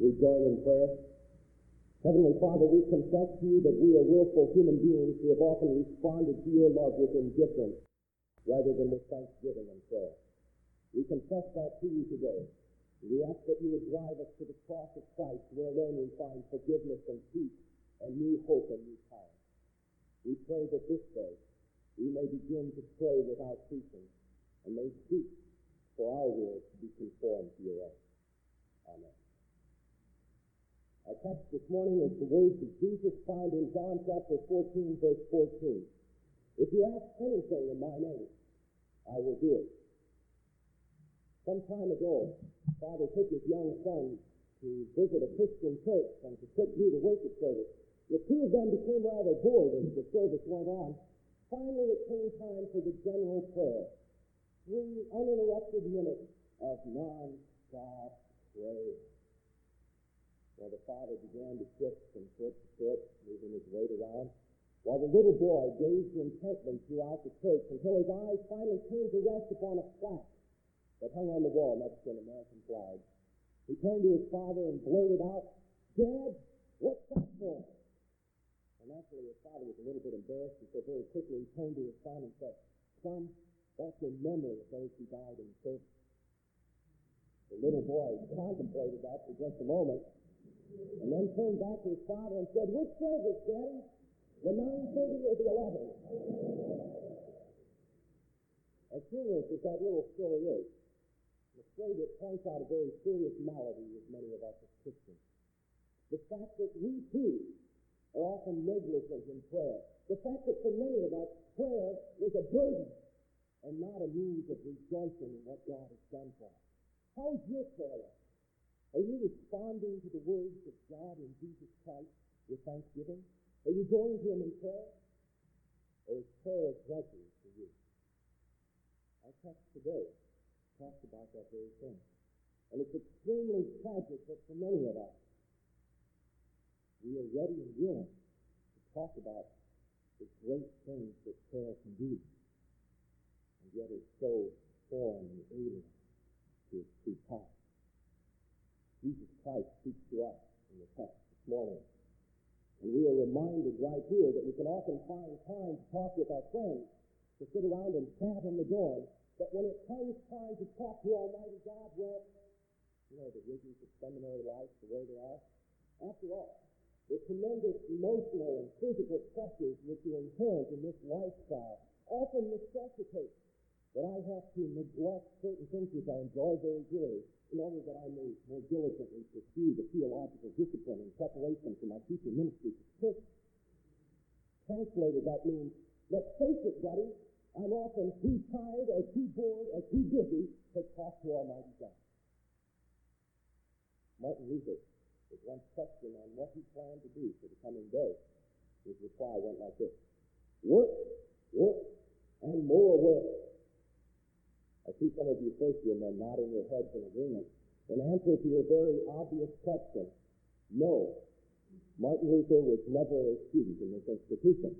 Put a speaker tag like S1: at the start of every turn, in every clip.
S1: We join in prayer. Heavenly Father, we confess to you that we are willful human beings who have often responded to your love with indifference rather than with thanksgiving and prayer. We confess that to you today. We ask that you would drive us to the cross of Christ, where alone we find forgiveness and peace and new hope and new power. We pray that this day we may begin to pray without ceasing and may seek for our will to be conformed to your own. Amen. Our text this morning is the words of Jesus found in John chapter 14, verse 14. If you ask anything in my name, I will do it. Some time ago, Father took his young son to visit a Christian church and to sit through the worship service. The two of them became rather bored as the service went on. Finally, it came time for the general prayer. 3 uninterrupted minutes of non-stop prayer. Well, the father began to shift from foot to foot, moving his weight around, while the little boy gazed intently throughout the church until his eyes finally came to rest upon a plaque that hung on the wall next to an American flag. He turned to his father and blurted out, "Dad, what's that for?" And naturally, his father was a little bit embarrassed, and so very quickly he turned to his son and said, "Son, that's in memory of those who died in the service." The little boy contemplated that for just a moment, and then turned back to his father and said, "Which service, Daddy? The 9:30 or the 11?" As humorous as that little story is, I'm afraid it points out a very serious malady with many of us as Christians. The fact that we too are often negligent in prayer. The fact that for many of us, prayer is a burden and not a means of rejoicing in what God has done for us. How is your prayer life? Are you responding to the words of God in Jesus Christ with thanksgiving? Are you going to him in prayer? Or is prayer a drudgery for you? Our text today talks about that very thing. And it's extremely tragic that for many of us, we are ready and willing to talk about the great things that prayer can do. And yet it's so foreign and alien to its true power. Jesus Christ speaks to us in the text this morning. And we are reminded right here that we can often find time to talk with our friends, to sit around and chat in the dorm, but when it comes time to talk to Almighty God, well, you know, the rigors of seminary life, the way they are. After all, the tremendous emotional and physical pressures which are inherent in this lifestyle often necessitate that I have to neglect certain things which I enjoy very dearly in order that I may more diligently pursue the theological discipline in preparation for my future ministry to the church. Translated, that means, let's face it, buddy, I'm often too tired or too bored or too busy to talk to Almighty God. Martin Luther was once questioned on what he planned to do for the coming day. His reply went like this: work, work, and more work. I see some of you first-year men nodding your heads in agreement. In answer to your very obvious question, no, Martin Luther was never a student in this institution.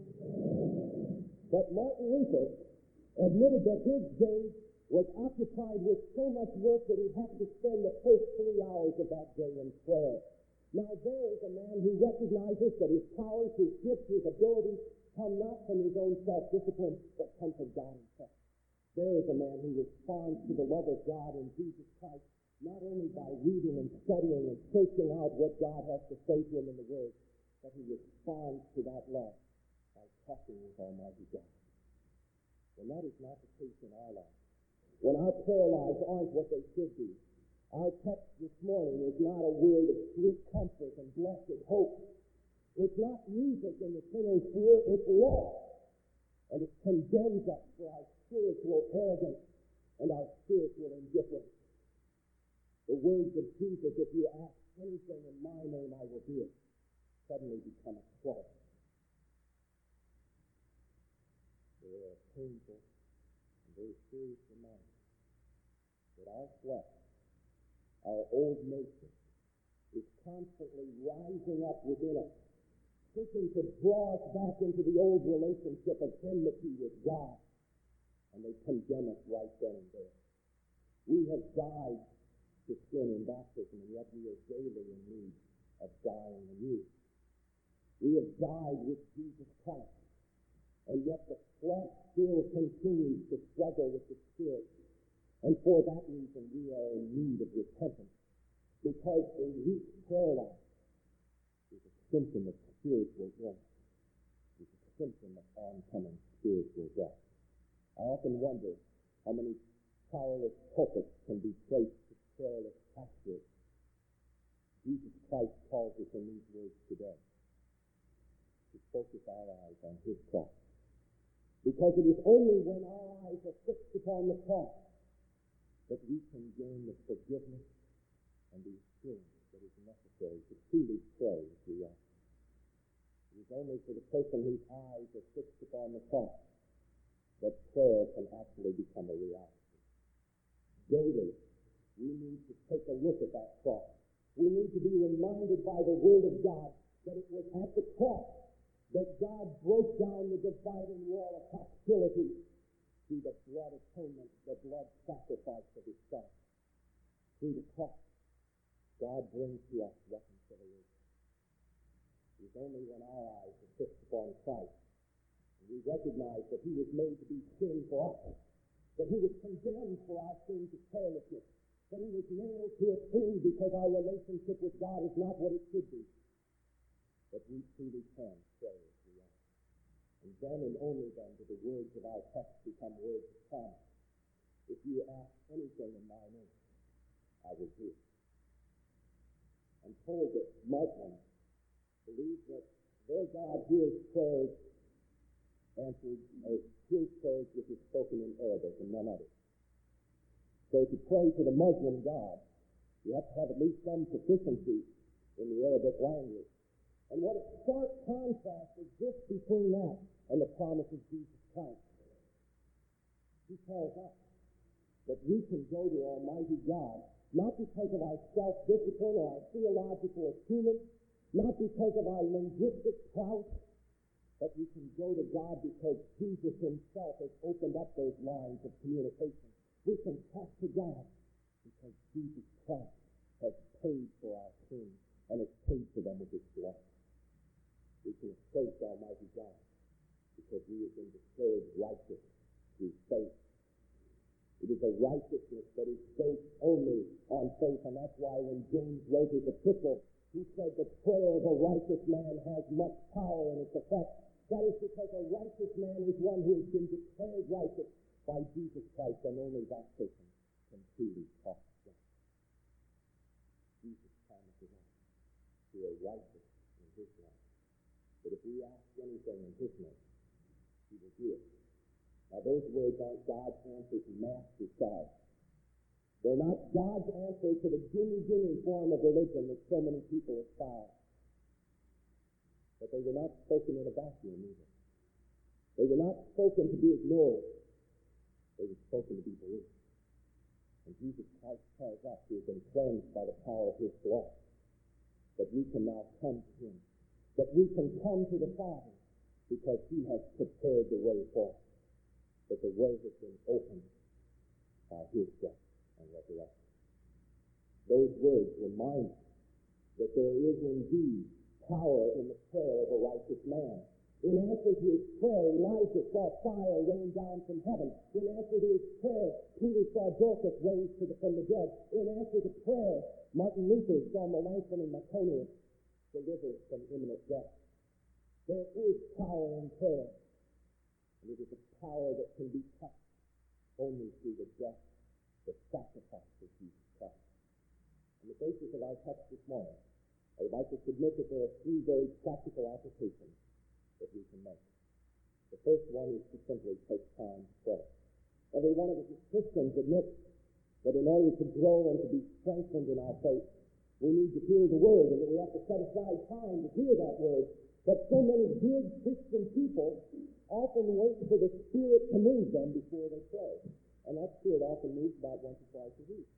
S1: But Martin Luther admitted that his day was occupied with so much work that he'd have to spend the first 3 hours of that day in prayer. Now there is a man who recognizes that his powers, his gifts, his abilities come not from his own self-discipline, but come from God himself. There is a man who responds to the love of God in Jesus Christ, not only by reading and studying and searching out what God has to say to him in the Word, but he responds to that love by talking with Almighty God. And that is not the case in our lives. When our prayer lives aren't what they should be, our text this morning is not a word of sweet comfort and blessed hope. It's not music in the sinner's ear, it's law. And it condemns us for our spiritual arrogance and our spiritual indifference. The words of Jesus, if you ask anything in my name, I will do it, suddenly become a quarrel. They are a painful and very serious reminder that our flesh, our old nature, is constantly rising up within us, seeking to draw us back into the old relationship of enmity with God. And they condemn us right then and there. We have died to sin in baptism, and yet we are daily in need of dying anew. We have died with Jesus Christ, and yet the flesh still continues to struggle with the Spirit. And for that reason, we are in need of repentance, because a weak prayer life is a symptom of spiritual illness. It's a symptom of oncoming spiritual death. I often wonder how many powerless pulpits can be traced to prayerless pastors. Jesus Christ calls us in these words today to focus our eyes on his cross. Because it is only when our eyes are fixed upon the cross that we can gain the forgiveness and the assurance that is necessary to truly pray as we ought. It is only for the person whose eyes are fixed upon the cross that prayer can actually become a reality. Daily, we need to take a look at that cross. We need to be reminded by the Word of God that it was at the cross that God broke down the dividing wall of hostility through the blood atonement, the blood sacrifice of his Son. Through the cross, God brings to us reconciliation. It is only when our eyes are fixed upon Christ and we recognize that he was made to be sin for us, that he was condemned for our sins of carelessness, that he was nailed to a tree because our relationship with God is not what it should be, that we truly can pray as we are. And then and only then do the words of our text become words of promise. If you ask anything in my name, I will do it. I'm told that Muslims believe that their God hears prayers answered, or hears prayers which is spoken in Arabic and none other. So to pray to the Muslim God, you have to have at least some proficiency in the Arabic language. And what a stark contrast exists between that and the promise of Jesus Christ. He tells us that we can go to Almighty God not because of our self-discipline or our theological acumen, not because of our linguistic prowess, but we can go to God because Jesus himself has opened up those lines of communication. We can talk to God because Jesus Christ has paid for our sins and has paid for them with his blood. We can approach Almighty God because we have been declared righteous through faith. It is a righteousness that is based only on faith, and that's why when James wrote his epistle, he said the prayer of a righteous man has much power in its effect. That is because a righteous man is one who has been declared righteous by Jesus Christ, and only that person can truly talk to God. Jesus promises us who are righteous in his life, that if we ask anything in his name, he will do it. Now those words aren't God's answer to mass suicide. They're not God's answer to the gimme form of religion that so many people espouse. But they were not spoken in a vacuum either. They were not spoken to be ignored. They were spoken to be believed. And Jesus Christ tells us who have been cleansed by the power of his blood that we can now come to him, that we can come to the Father because he has prepared the way for us, that the way has been opened by his death and resurrection. Those words remind us that there is indeed power in the prayer of a righteous man. In answer to his prayer, Elijah saw fire rain down from heaven. In answer to his prayer, Peter saw Dorcas raised from the dead. In answer to prayer, Martin Luther saw Melanchthon and Maconius delivered from imminent death. There is power in prayer, and it is a power that can be touched only through the death, the sacrifice of Jesus Christ. On the basis of our text this morning, I would like to submit that there are three very practical applications that we can make. The first one is to simply take time to pray. Every one of us as Christians admits that in order to grow and to be strengthened in our faith, we need to hear the Word, and that we have to set aside time to hear that Word. But so many good Christian people often wait for the Spirit to move them before they pray. And that Spirit often moves about once or twice a week.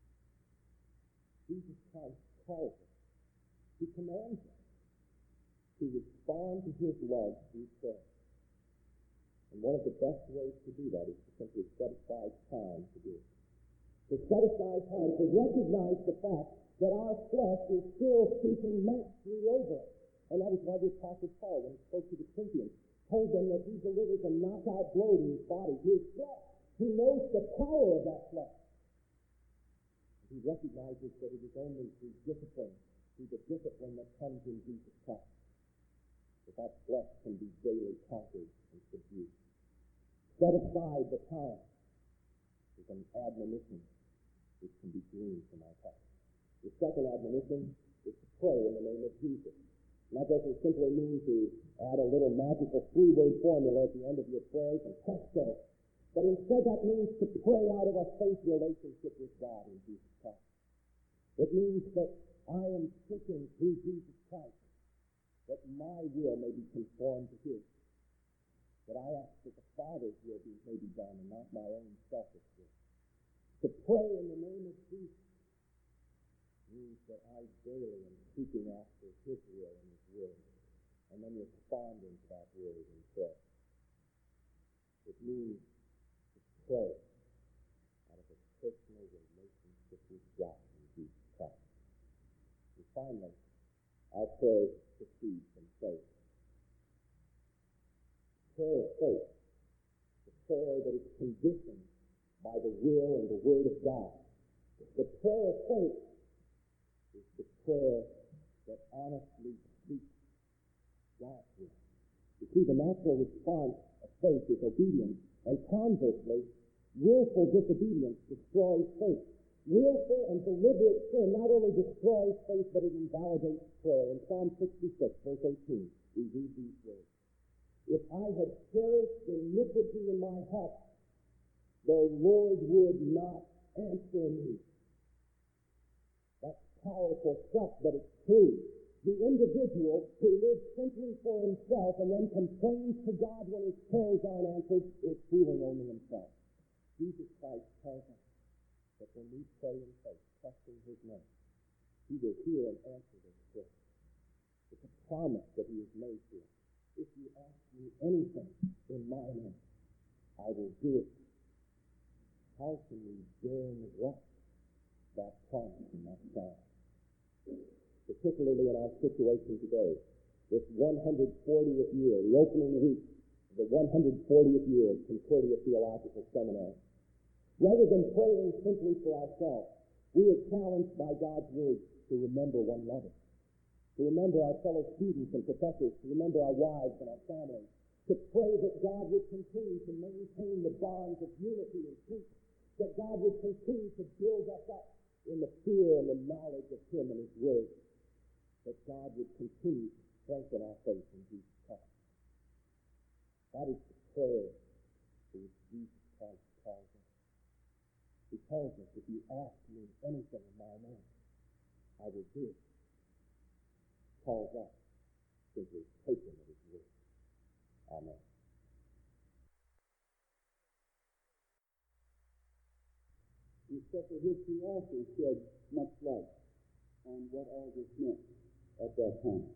S1: Jesus Christ calls us. He commands us to respond to his love through prayer. And one of the best ways to do that is to simply set aside time to do it. To set aside time to recognize the fact that our flesh is still seeking mastery over it. And that is why the Apostle Paul, when he spoke to the Corinthians, told them that he delivers a knockout blow to his body, his flesh. He knows the power of that flesh. He recognizes that it is only through discipline, through the discipline that comes in Jesus Christ, that flesh can be daily conquered and subdued. Set aside the time is an admonition which can be gleaned from our text. The second admonition is to pray in the name of Jesus. And that doesn't simply mean to add a little magical three-word formula at the end of your prayers and presto. But instead that means to pray out of a faith relationship with God in Jesus Christ. It means that I am seeking through Jesus Christ that my will may be conformed to His. That I ask that the Father's will may be done and not my own selfish will. To pray in the name of Jesus means that I daily am seeking after His will and His word, and then responding to that word in prayer. It means to pray out of a personal relationship with God in Jesus Christ. And finally, our prayers proceed from faith. Prayer of faith, the prayer that is conditioned by the will and the word of God. The prayer of faith is the prayer that honestly seeks God's will. You see, the natural response of faith is obedience, and conversely, willful disobedience destroys faith. Willful and deliberate sin not only destroys faith, but it invalidates prayer. In Psalm 66, verse 18, we read these words. If I had cherished iniquity in my heart, the Lord would not answer me. That's powerful stuff, but it's true. The individual who lives simply for himself and then complains to God when his prayers aren't answered is fooling only himself. Jesus Christ tells us that when we pray in faith, trusting His name, He will hear and answer those prayers. It's a promise that He has made to us. If you ask me anything in my name, I will do it. How can we dare neglect that promise and that sign? Particularly in our situation today, this 140th year, the opening week of the 140th year of Concordia Theological Seminary. Rather than praying simply for ourselves, we are challenged by God's word to remember one another, to remember our fellow students and professors, to remember our wives and our families, to pray that God would continue to maintain the bonds of unity and peace, that God would continue to build us up in the fear and the knowledge of Him and His word, that God would continue to strengthen our faith in Jesus Christ. That is the prayer to which Jesus Christ calls us. He tells us, if you ask me anything in my name, I will do it. Calls us simply take Him at His word. Amen.
S2: The secular history also shed much light on what all this meant at that time.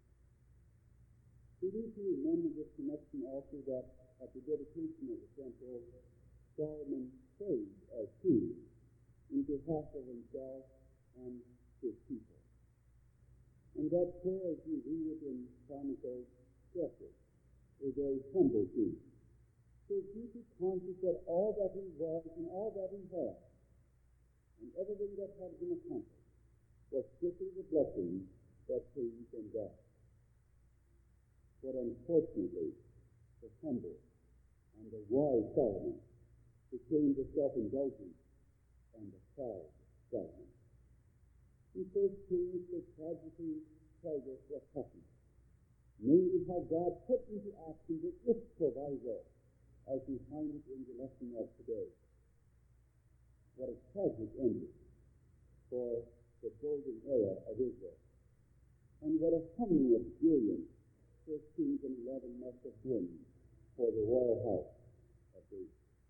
S2: We need to remember this connection also that at the dedication of the temple, Solomon prayed as king in behalf of himself and his people. And that prayer, as you read it in Chronicles, a very humble king. So deeply conscious that all that he was and all that he had, and everything that had been accomplished, was strictly the blessing that came from God. But unfortunately, the humble and the wise Solomon became the self-indulgent and the proud Solomon. In 1 Kings, the tragedy tells us what happened. Namely, how God put into action the if proviso, as we find it in the lesson of today. What a tragic ending for the golden era of Israel. And what a humbling experience 1 Kings 11 must have been for the royal house of David.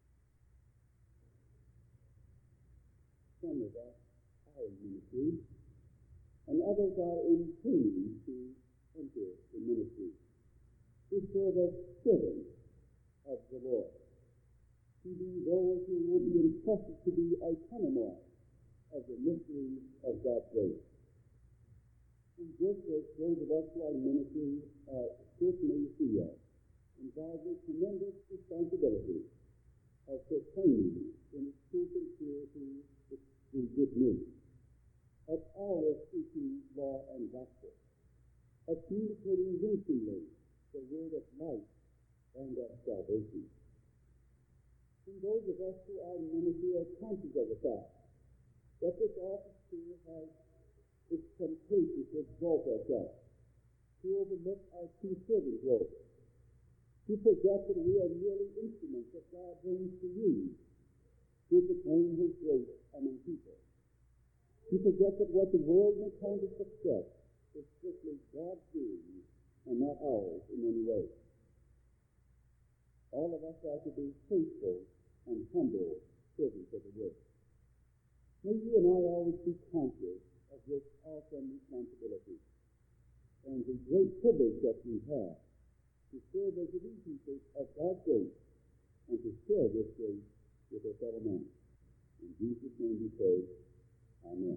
S2: Some of us are in ministry, and others are in training to enter the ministry, to serve as servants of the Lord, to to be those who will be entrusted to be autonomous of the mysteries of God's grace. And this, as those of us who are in ministry certainly feel, involves a tremendous responsibility of proclaiming in its true sincerity the good news, of always speaking law and gospel, of communicating winsomely the word of life and of salvation. And those of us who are in ministry are conscious of the fact that this office too has its temptation to exalt ourselves, to overlook our true servant role, to forget that we are merely instruments that God brings to use to proclaim His grace among people, to forget that what the world may count as success is strictly God's doing and not ours in any way. All of us are to be faithful and humble servants of the word. May you and I always be conscious of this awesome responsibility and the great privilege that we have to serve as the people of God's grace and to share this grace with our fellow men. In Jesus' name we pray. Amen.